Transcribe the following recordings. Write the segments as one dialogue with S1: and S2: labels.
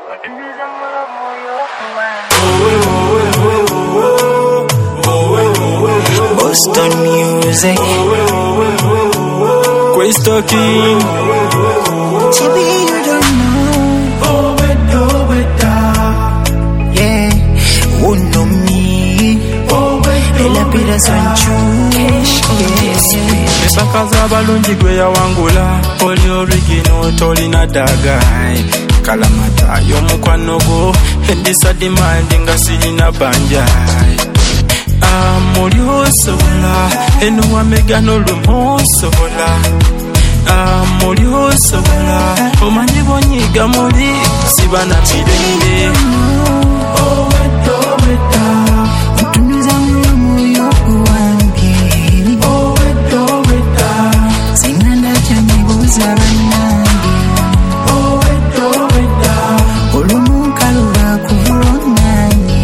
S1: Boston music.
S2: Questo King.
S1: Chibi, you don't know. Yeah, who know me? Ella Pira Sanchu.
S2: Esakaza abalungi gwe yawangula. Oli original tolina dagai. Kalamata y'omukwano gwo. Endisa demand nga sirina banjai. Muri osobola eno wamega n'olumusobola. Muri osobola omanyi bonyiga muri sibana mirembe.
S1: Utunuza moyo wange. Singanda chanyibuza banange. Olumunkalo bakuvunanye.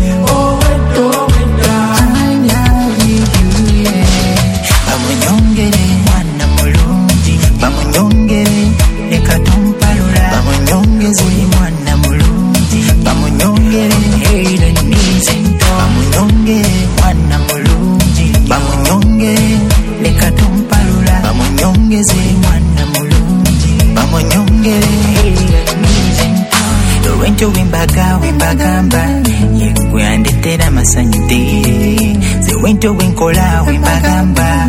S1: Wimbagamba yegwe andetera masanyude zewento wenkola wimbagamba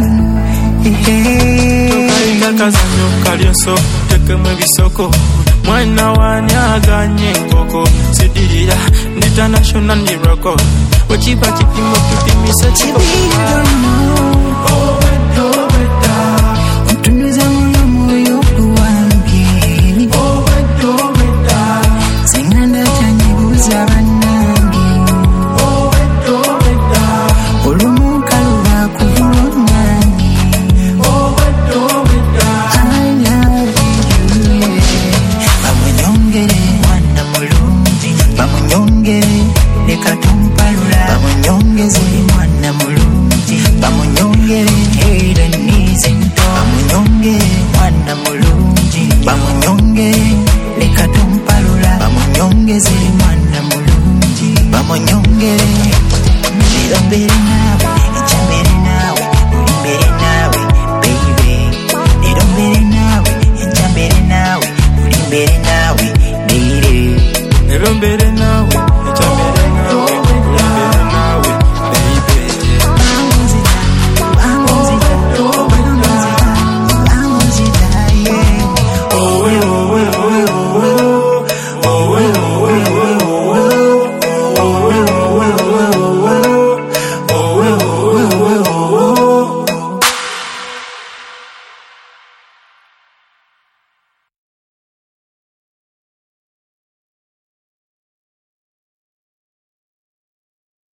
S2: tokalinga kazanyo kalyoso tekemu ebisoko mwana wanyaganye enkoko sidirira international miracle wekiba kipimo tupimisa
S1: utunuza moyo wange singanda chanyibuza banange olumunkalo bakuvunanye bamunyongere mwana mulungi bamunyongere leka tumpalula bamunyongeze mwana mulungi bamunyongere era nizinto bamunyongere mwana mulungi bamunyongere leka tumpalula bamunyongeze mwana mulungi bamunyongere nirombere nawe enjambere nawe ulimbere nawe baby nirombere nawe enjambere nawe ulimbere nawe baby
S2: nirombere